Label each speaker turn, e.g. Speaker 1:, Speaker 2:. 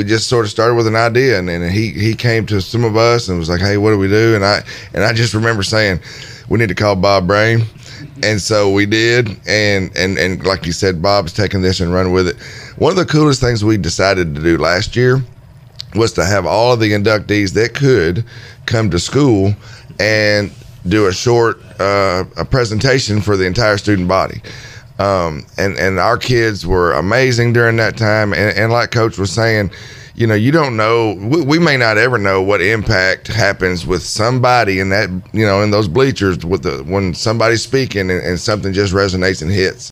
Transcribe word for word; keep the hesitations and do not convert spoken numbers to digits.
Speaker 1: we just sort of started with an idea, and, and he he came to some of us and was like, hey, what do we do? And I and I just remember saying, we need to call Bob Brain. And so we did, and, and and like you said, Bob's taking this and running with it. One of the coolest things we decided to do last year was to have all of the inductees that could come to school and do a short uh, a presentation for the entire student body. Um, and, and our kids were amazing during that time. And, and like Coach was saying, you know, you don't know, we, we may not ever know what impact happens with somebody in that, you know, in those bleachers with the, when somebody's speaking and, and something just resonates and hits.